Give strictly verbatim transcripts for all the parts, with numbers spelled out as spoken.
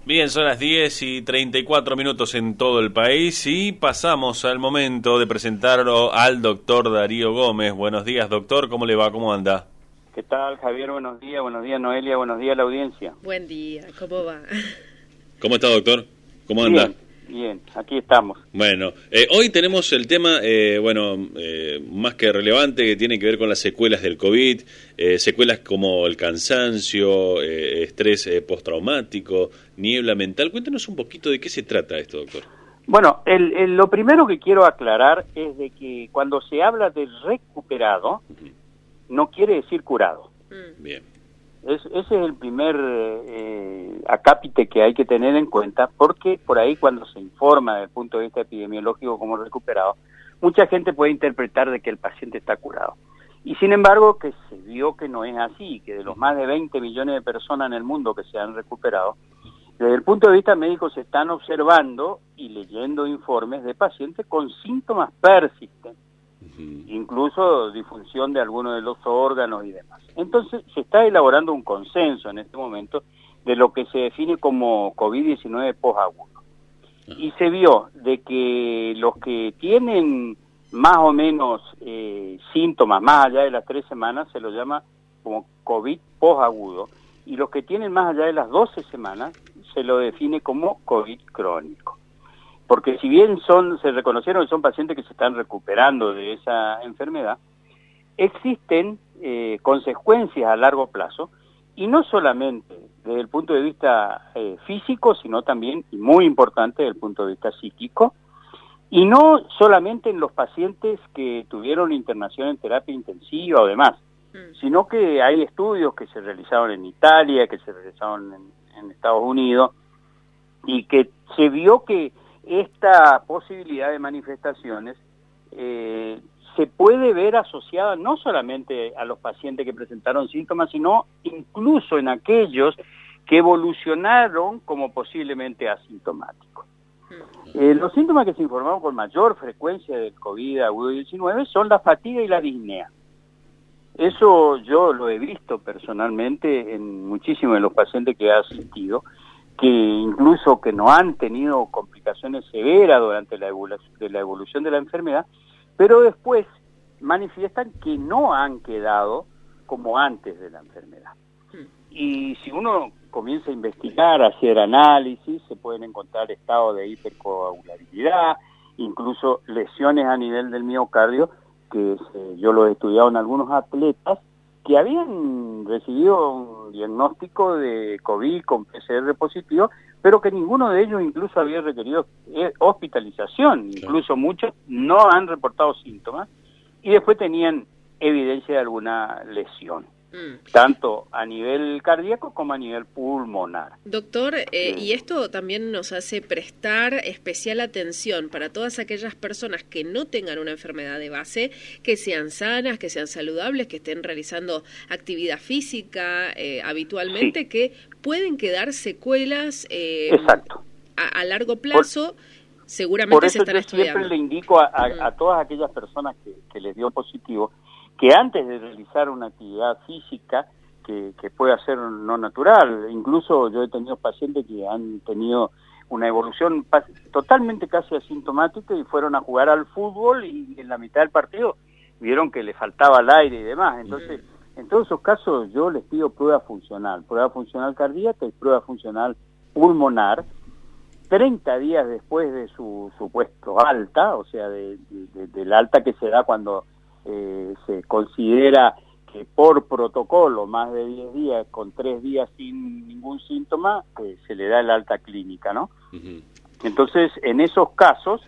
Bien, son las diez y treinta y cuatro minutos en todo el país y pasamos al momento de presentarlo al doctor Darío Gómez. Buenos días, doctor, ¿cómo le va? ¿Cómo anda? ¿Qué tal, Javier? Buenos días, buenos días, Noelia, buenos días a la audiencia. Buen día, ¿cómo va? ¿Cómo está, doctor? ¿Cómo anda? Bien, bien, aquí estamos. Bueno, eh, hoy tenemos el tema, eh, bueno, eh, más que relevante, que tiene que ver con las secuelas del COVID, eh, secuelas como el cansancio, eh, estrés eh, postraumático, niebla mental. Cuéntanos un poquito de qué se trata esto, doctor. Bueno, el, el, lo primero que quiero aclarar es de que cuando se habla de recuperado, uh-huh. no quiere decir curado. Mm. Bien. Es, ese es el primer eh, acápite que hay que tener en cuenta, porque por ahí cuando se informa desde el punto de vista epidemiológico como recuperado, mucha gente puede interpretar de que el paciente está curado. Y sin embargo, que se vio que no es así, que de los más de veinte millones de personas en el mundo que se han recuperado, desde el punto de vista médico se están observando y leyendo informes de pacientes con síntomas persistentes, uh-huh. incluso disfunción de algunos de los órganos y demás. Entonces se está elaborando un consenso en este momento de lo que se define como COVID diecinueve posagudo. Uh-huh. Y se vio de que los que tienen más o menos eh, síntomas más allá de las tres semanas se lo llama como COVID posagudo, y los que tienen más allá de las doce semanas se lo define como COVID crónico. Porque si bien son se reconocieron que son pacientes que se están recuperando de esa enfermedad, existen eh, consecuencias a largo plazo, y no solamente desde el punto de vista eh, físico, sino también, y muy importante, desde el punto de vista psíquico, y no solamente en los pacientes que tuvieron internación en terapia intensiva o demás, mm. sino que hay estudios que se realizaron en Italia, que se realizaron en, en Estados Unidos, y que se vio que esta posibilidad de manifestaciones eh, se puede ver asociada no solamente a los pacientes que presentaron síntomas, sino incluso en aquellos que evolucionaron como posiblemente asintomáticos. Eh, los síntomas que se informaron con mayor frecuencia del COVID agudo diecinueve son la fatiga y la disnea. Eso yo lo he visto personalmente en muchísimos de los pacientes que he asistido, que incluso que no han tenido complicaciones severas durante la evolución de la evolución de la enfermedad, pero después manifiestan que no han quedado como antes de la enfermedad. Y si uno comienza a investigar, a hacer análisis, se pueden encontrar estados de hipercoagulabilidad, incluso lesiones a nivel del miocardio, que eh, yo lo he estudiado en algunos atletas que habían recibido un diagnóstico de COVID con P C R positivo, pero que ninguno de ellos incluso había requerido hospitalización, incluso muchos no han reportado síntomas y después tenían evidencia de alguna lesión, mm. tanto a nivel cardíaco como a nivel pulmonar. Doctor, eh, eh, y esto también nos hace prestar especial atención para todas aquellas personas que no tengan una enfermedad de base, que sean sanas, que sean saludables, que estén realizando actividad física eh, habitualmente, sí. que pueden quedar secuelas eh, Exacto. A, a largo plazo. Por, seguramente por eso se están yo estudiando. Siempre le indico a, a, mm. a todas aquellas personas que, que les dio positivo que antes de realizar una actividad física que, que pueda ser no natural, incluso yo he tenido pacientes que han tenido una evolución totalmente casi asintomática y fueron a jugar al fútbol y en la mitad del partido vieron que le faltaba el aire y demás. Entonces, en todos esos casos yo les pido prueba funcional, prueba funcional cardíaca y prueba funcional pulmonar, treinta días después de su supuesto alta, o sea, de, de, del alta que se da cuando eh, se considera que por protocolo más de diez días, con tres días sin ningún síntoma, pues se le da el alta clínica, ¿no? Uh-huh. Entonces, en esos casos,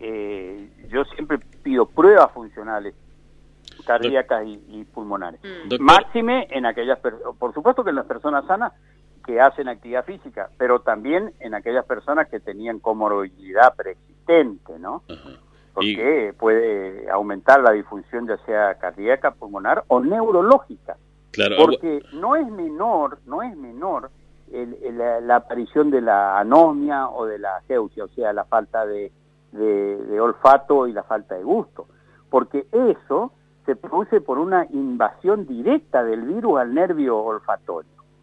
eh, yo siempre pido pruebas funcionales cardíacas y, y pulmonares. Doctor. Máxime en aquellas personas, por supuesto que en las personas sanas que hacen actividad física, pero también en aquellas personas que tenían comorbilidad preexistente, ¿no? Uh-huh. Porque y... puede aumentar la disfunción ya sea cardíaca, pulmonar o neurológica. Claro. Porque no es menor, no es menor el, el, la, la aparición de la anosmia o de la ageusia, o sea, la falta de, de, de olfato y la falta de gusto. Porque eso se produce por una invasión directa del virus al nervio olfatorio.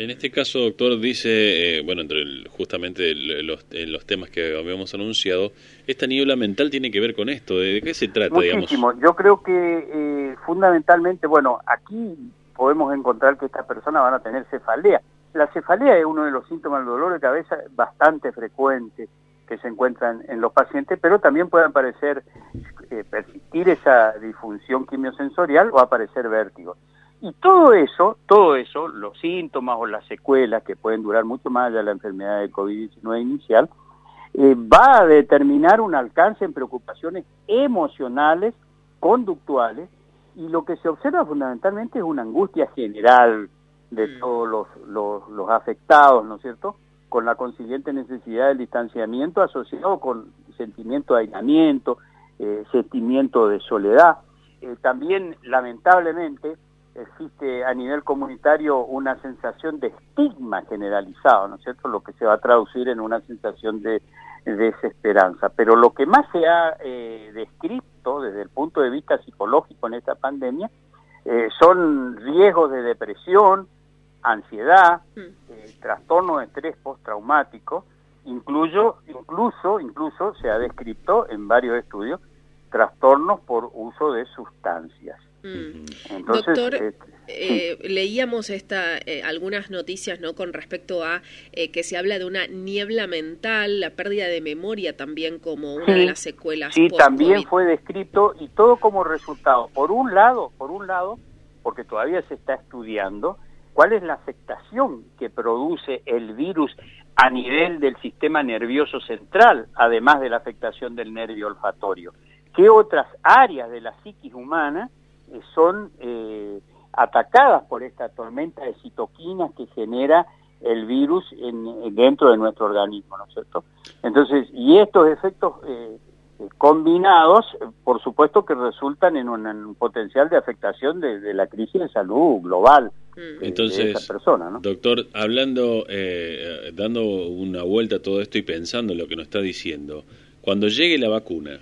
En este caso, doctor, dice, eh, bueno, entre el, justamente el, los, en los temas que habíamos anunciado, esta niebla mental tiene que ver con esto. ¿De, de qué se trata, Muchísimo. digamos? Yo creo que eh, fundamentalmente, bueno, aquí podemos encontrar que estas personas van a tener cefalea. La cefalea es uno de los síntomas del dolor de cabeza bastante frecuente que se encuentran en los pacientes, pero también puede aparecer, eh, persistir esa disfunción quimiosensorial o aparecer vértigo. Y todo eso, todo eso, los síntomas o las secuelas que pueden durar mucho más allá de la enfermedad de COVID diecinueve inicial, eh, va a determinar un alcance en preocupaciones emocionales, conductuales, y lo que se observa fundamentalmente es una angustia general de todos los, los, los afectados, ¿no es cierto?, con la consiguiente necesidad del distanciamiento asociado con sentimiento de aislamiento, eh, sentimiento de soledad. Eh, también, lamentablemente, existe a nivel comunitario una sensación de estigma generalizado, ¿no es cierto?, lo que se va a traducir en una sensación de, de desesperanza. Pero lo que más se ha eh, descrito desde el punto de vista psicológico en esta pandemia eh, son riesgos de depresión, ansiedad, eh, trastorno de estrés postraumático, incluyo, incluso, incluso se ha descrito en varios estudios trastornos por uso de sustancias. Mm. Entonces, Doctor, eh, eh, sí. leíamos esta eh, algunas noticias, ¿no?, con respecto a eh, que se habla de una niebla mental, la pérdida de memoria también como una sí, de las secuelas. Sí, post-COVID. también fue descrito, y todo como resultado, por un lado, por un lado, porque todavía se está estudiando cuál es la afectación que produce el virus a nivel del sistema nervioso central, además de la afectación del nervio olfatorio. ¿Qué otras áreas de la psiquis humana eh, son eh, atacadas por esta tormenta de citoquinas que genera el virus en, dentro de nuestro organismo, ¿no es cierto? Entonces, y estos efectos eh, combinados, por supuesto que resultan en un, en un potencial de afectación de, de la crisis de salud global. De, Entonces, de esa persona, ¿no? Doctor, hablando, eh, dando una vuelta a todo esto y pensando en lo que nos está diciendo, cuando llegue la vacuna,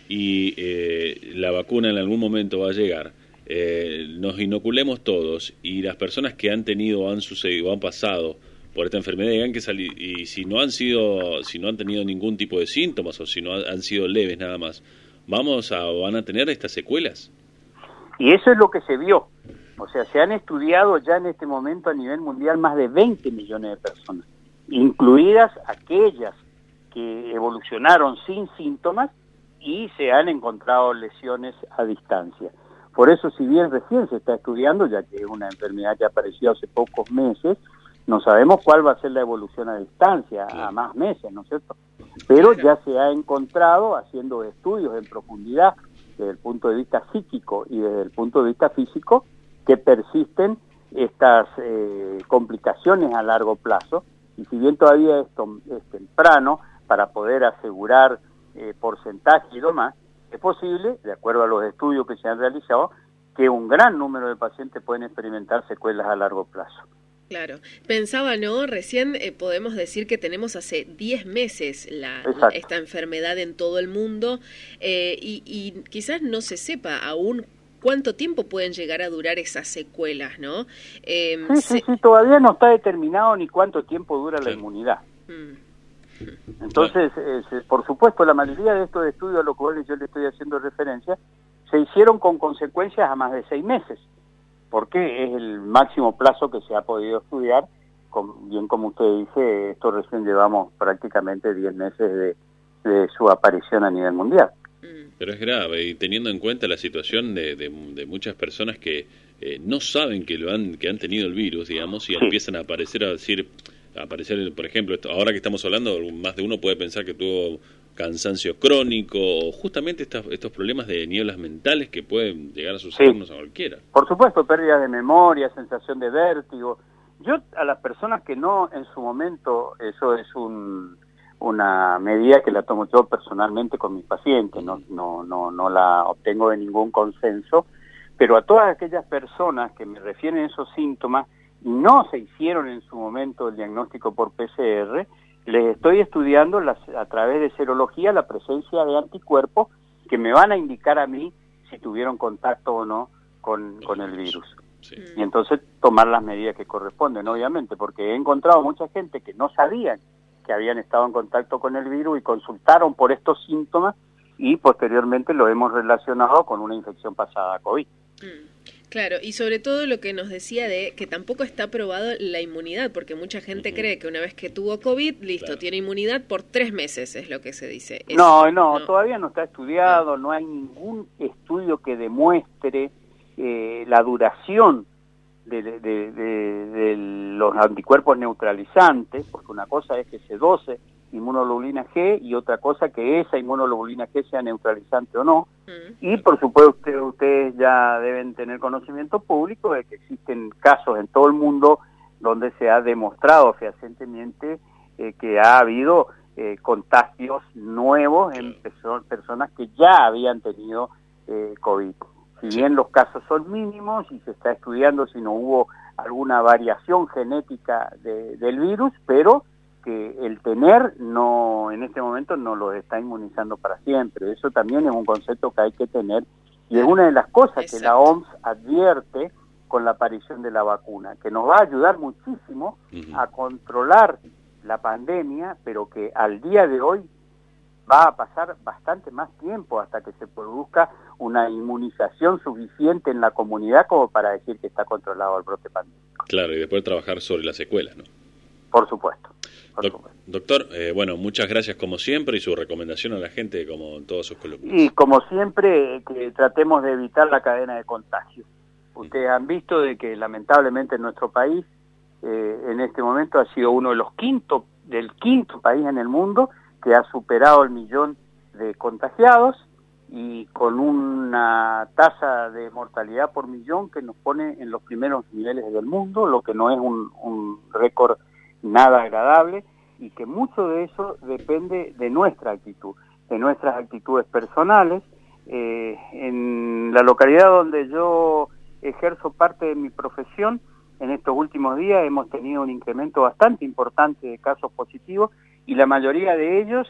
y eh, la vacuna en algún momento va a llegar, eh, nos inoculemos todos, y las personas que han tenido, han sucedido, han pasado por esta enfermedad, digan que salir, y si no han sido, si no han tenido ningún tipo de síntomas, o si no han sido leves nada más, vamos a, van a tener estas secuelas. Y eso es lo que se vio. O sea, se han estudiado ya en este momento a nivel mundial más de veinte millones de personas, incluidas aquellas que evolucionaron sin síntomas y se han encontrado lesiones a distancia. Por eso, si bien recién se está estudiando, ya que es una enfermedad que apareció hace pocos meses, no sabemos cuál va a ser la evolución a distancia, a más meses, ¿no es cierto? Pero ya se ha encontrado, haciendo estudios en profundidad, desde el punto de vista psíquico y desde el punto de vista físico, que persisten estas eh, complicaciones a largo plazo, y si bien todavía esto es temprano para poder asegurar eh, porcentaje y demás, es posible, de acuerdo a los estudios que se han realizado, que un gran número de pacientes pueden experimentar secuelas a largo plazo. Claro. Pensaba, ¿no? Recién eh, podemos decir que tenemos hace diez meses la, la, esta enfermedad en todo el mundo eh, y, y quizás no se sepa aún cuánto tiempo pueden llegar a durar esas secuelas, ¿no? Eh, sí, se... sí, sí, todavía no está determinado ni cuánto tiempo dura la inmunidad. Mm. Entonces, eh, por supuesto, la mayoría de estos estudios a los cuales yo le estoy haciendo referencia se hicieron con consecuencias a más de seis meses, porque es el máximo plazo que se ha podido estudiar. Con, bien como usted dice, esto recién llevamos prácticamente diez meses de, de su aparición a nivel mundial. Pero es grave, y teniendo en cuenta la situación de, de, de muchas personas que eh, no saben que lo han que han tenido el virus, digamos, y sí. empiezan a aparecer, a decir, a aparecer, por ejemplo, esto, ahora que estamos hablando, más de uno puede pensar que tuvo cansancio crónico, o justamente estas, estos problemas de nieblas mentales que pueden llegar a sucedernos sí. a cualquiera. Por supuesto, pérdida de memoria, sensación de vértigo. Yo, a las personas que no, en su momento, eso es un... una medida que la tomo yo personalmente con mis pacientes, no, no, no, no la obtengo de ningún consenso, pero a todas aquellas personas que me refieren esos síntomas y no se hicieron en su momento el diagnóstico por P C R, les estoy estudiando las, a través de serología la presencia de anticuerpos que me van a indicar a mí si tuvieron contacto o no con, con el virus. Sí. Y entonces tomar las medidas que corresponden, obviamente, porque he encontrado mucha gente que no sabían que habían estado en contacto con el virus y consultaron por estos síntomas y posteriormente lo hemos relacionado con una infección pasada a COVID. Mm. Claro, y sobre todo lo que nos decía de que tampoco está probado la inmunidad, porque mucha gente uh-huh. cree que una vez que tuvo COVID, listo, claro. tiene inmunidad por tres meses, es lo que se dice. Es, no, no, no, todavía no está estudiado, no, no hay ningún estudio que demuestre eh, la duración de, de, de, de, de los anticuerpos neutralizantes, porque una cosa es que se dose inmunoglobulina G y otra cosa que esa inmunoglobulina G sea neutralizante o no. Mm. Y por supuesto usted, ustedes ya deben tener conocimiento público de que existen casos en todo el mundo donde se ha demostrado fehacientemente eh, que ha habido eh, contagios nuevos en perso- personas que ya habían tenido eh, COVID. Si bien los casos son mínimos y se está estudiando si no hubo alguna variación genética de, del virus, pero que el tener no en este momento no los está inmunizando para siempre. Eso también es un concepto que hay que tener y es una de las cosas Exacto. que la O M S advierte con la aparición de la vacuna, que nos va a ayudar muchísimo uh-huh. a controlar la pandemia, pero que al día de hoy va a pasar bastante más tiempo hasta que se produzca una inmunización suficiente en la comunidad como para decir que está controlado el brote pandémico. Claro, y después trabajar sobre las secuelas, ¿no? Por supuesto. Doc, doctor, eh, bueno, muchas gracias como siempre y su recomendación a la gente como en todas sus columnas. Y como siempre, que tratemos de evitar la cadena de contagio. Ustedes han visto de que lamentablemente en nuestro país, eh, en este momento ha sido uno de los quinto, del quinto país en el mundo que ha superado el millón de contagiados y con una tasa de mortalidad por millón que nos pone en los primeros niveles del mundo, lo que no es un, un récord nada agradable y que mucho de eso depende de nuestra actitud, de nuestras actitudes personales. Eh, en la localidad donde yo ejerzo parte de mi profesión, en estos últimos días hemos tenido un incremento bastante importante de casos positivos y la mayoría de ellos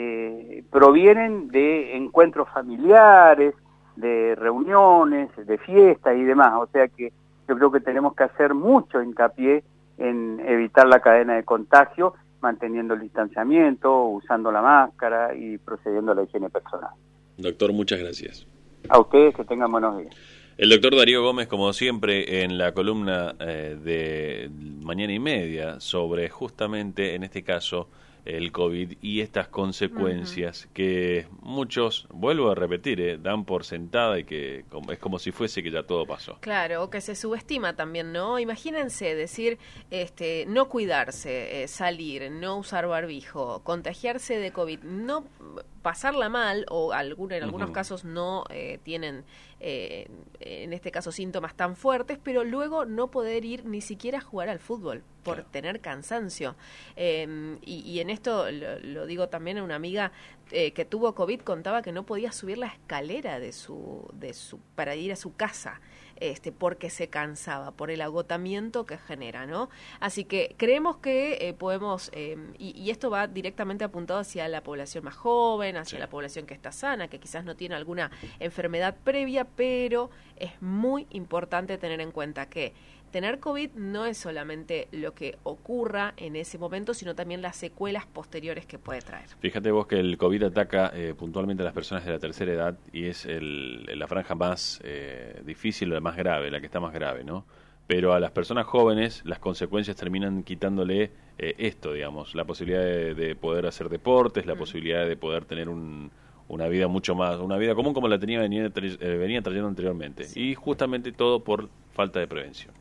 eh, provienen de encuentros familiares, de reuniones, de fiestas y demás. O sea que yo creo que tenemos que hacer mucho hincapié en evitar la cadena de contagio, manteniendo el distanciamiento, usando la máscara y procediendo a la higiene personal. Doctor, muchas gracias. A ustedes, que tengan buenos días. El doctor Darío Gómez, como siempre, en la columna eh, de Mañana y Media, sobre justamente, en este caso, el COVID y estas consecuencias uh-huh. que muchos, vuelvo a repetir, eh, dan por sentada y que es como si fuese que ya todo pasó. Claro, o que se subestima también, ¿no? Imagínense decir, este, no cuidarse, eh, salir, no usar barbijo, contagiarse de COVID, no pasarla mal, o algún, en algunos uh-huh. casos no eh, tienen, eh, en este caso, síntomas tan fuertes, pero luego no poder ir ni siquiera a jugar al fútbol por claro. tener cansancio. Eh, y, y en esto lo, lo digo también a una amiga eh, que tuvo COVID, contaba que no podía subir la escalera de su, de su, para ir a su casa, este, porque se cansaba, por el agotamiento que genera, ¿no? Así que creemos que eh, podemos, eh, y, y esto va directamente apuntado hacia la población más joven, hacia sí. la población que está sana, que quizás no tiene alguna enfermedad previa, pero es muy importante tener en cuenta que tener COVID no es solamente lo que ocurra en ese momento, sino también las secuelas posteriores que puede traer. Fíjate vos que el COVID ataca eh, puntualmente a las personas de la tercera edad y es el, la franja más eh, difícil, la más grave, la que está más grave, ¿no? Pero a las personas jóvenes las consecuencias terminan quitándole eh, esto, digamos, la posibilidad de, de poder hacer deportes, la mm. posibilidad de poder tener un... una vida mucho más, una vida común como la tenía venía, eh, venía trayendo anteriormente. Sí. Y justamente todo por falta de prevención.